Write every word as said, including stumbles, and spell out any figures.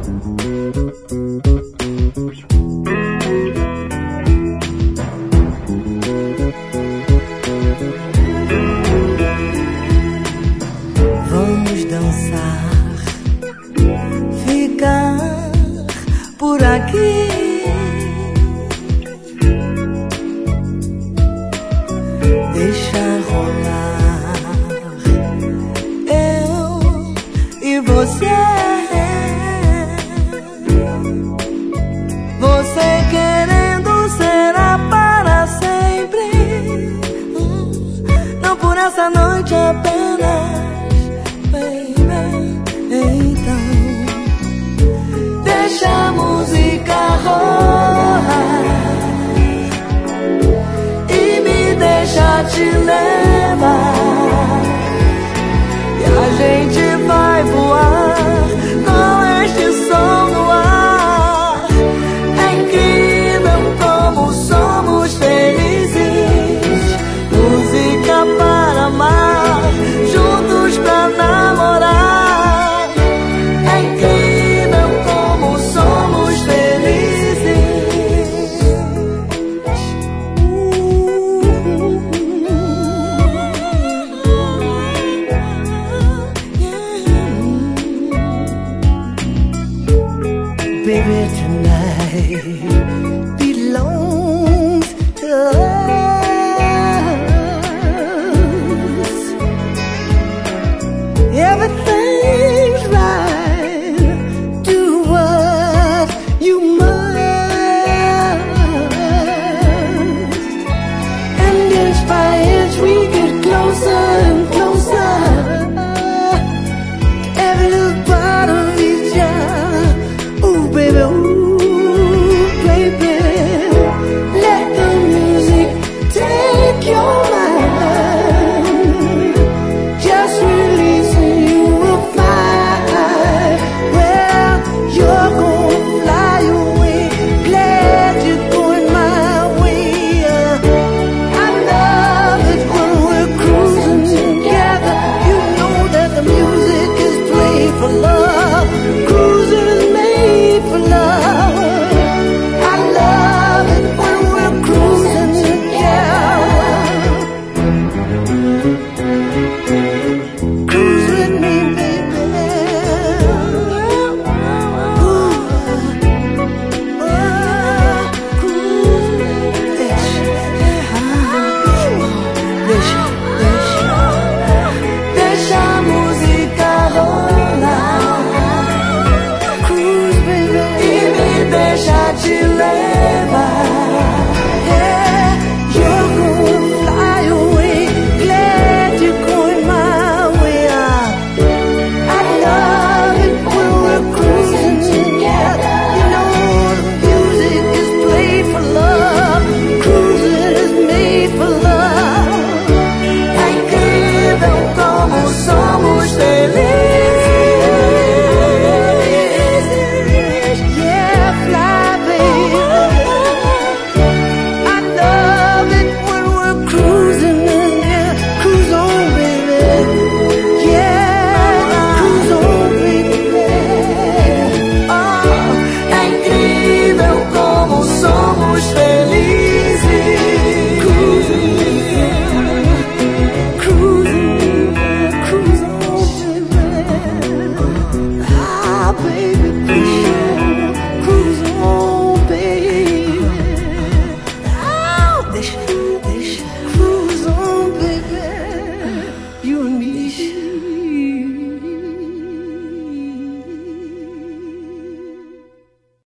Vamos dançar, ficar por aqui. Deixa rolar eu e você. Você querendo será para sempre, não por essa noite apenas, baby. Então deixa a música rolar e me deixa te levar, e a gente vai voar com este som no ar. É incrível como somos felizes, música para amar, juntos pra namorar. É incrível como somos felizes. Baby, tonight